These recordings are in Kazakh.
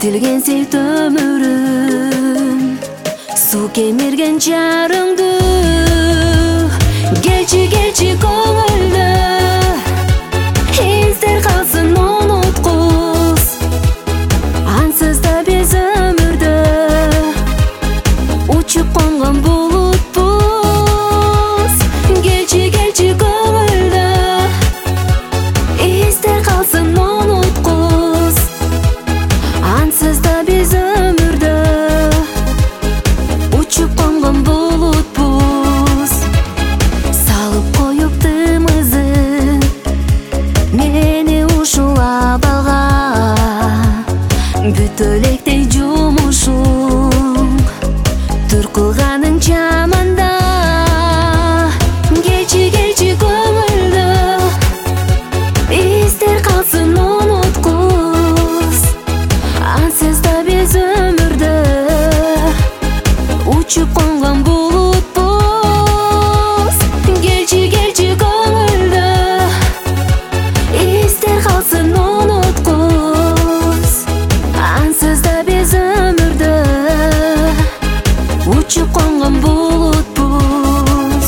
Үзілген сейт өмірім, су кемерген жарыңды. Келчі, келчі көңілді, естер қалсын ұнытқыз. Ансыз да без өмірді, ұшып қонған бұлытпыз. Келчі, келчі көңілді, естер қалсын ұнытқыз. Ансыз да без өмірді, ұшып қонған бұлытпыз. Салып қойып тымызын, мені ұшылап алған. Бүтөлектей жұмышың, түр қылғаның жаманда. Келчі, келчі көңілді, естер қалсын ұнытқыз. Ансыз да без өмірді, ұшып қонған бұлытпыз. Келчі, келчі көңілді, естер қалсын ұнытқыз. Ансыз да без өмірді, ұшып қонған бұлытпыз.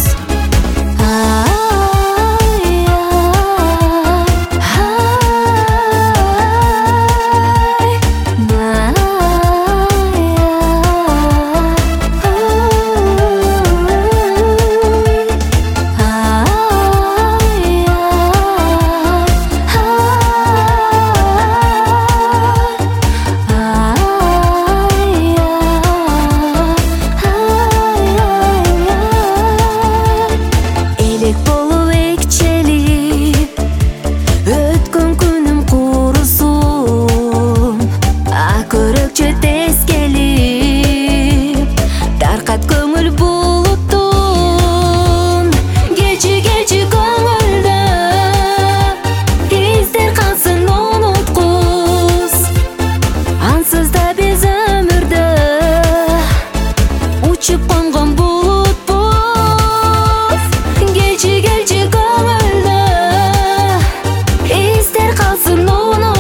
Элек болуп экчелип, өткөн күнүм курусун. Көрөкчө тез келип, таркат көңүл булуттун. Келчи, келчи көңүлдө, эстер калсын унуткуз. Ансыз да без өмүрдө, учуп конгон булутпуз. Келчи, келчи көңүлдө, эстер калсын унуткуз.